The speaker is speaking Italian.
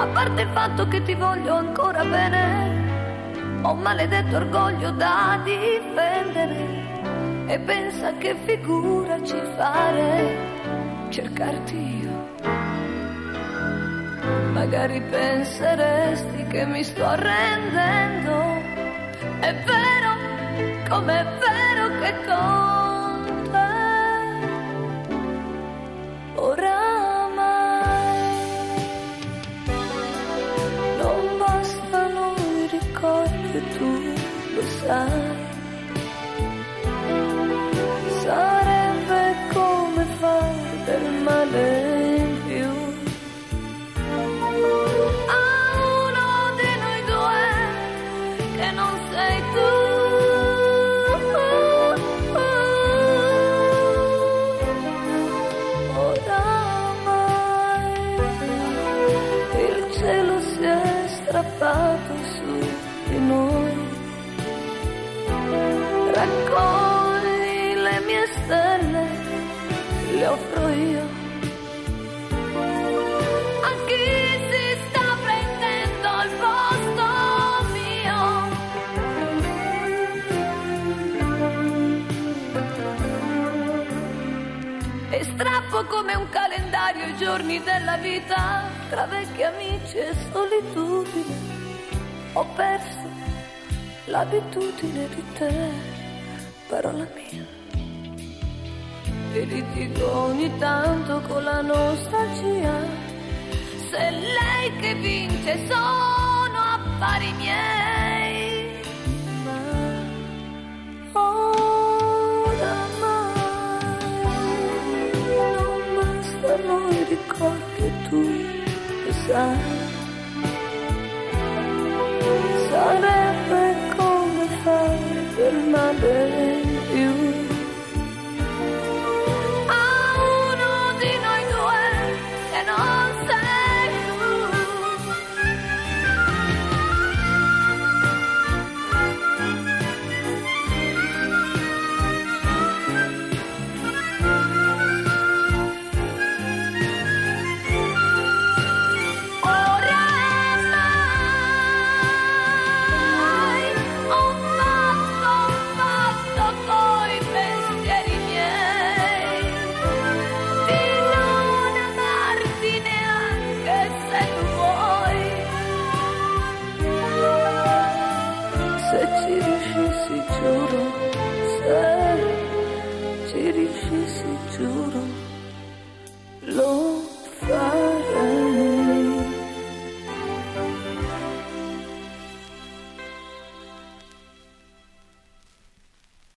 parte il fatto che ti voglio ancora bene, ho un maledetto orgoglio da difendere. E pensa che figura ci fare cercarti io. Magari penseresti che mi sto arrendendo. È vero, com'è vero che con te oramai non bastano i ricordi e tu lo sai. Sarebbe come fare del male in più a uno di noi due che non sei tu. Oramai il cielo si è strappato su di noi. Raccogli le mie stelle, le offro io a chi si sta prendendo il posto mio. E strappo come un calendario i giorni della vita tra vecchi amici e solitudine. Ho perso l'abitudine di te, parola mia. E litigo ogni tanto con la nostalgia. Se lei che vince sono affari miei. Ma oramai non bastano i ricordi e tu lo sai. Sarebbe come fare del male in più a uno di noi due che non sei tu. Se ci riuscissi giuro, se ci riuscissi giuro.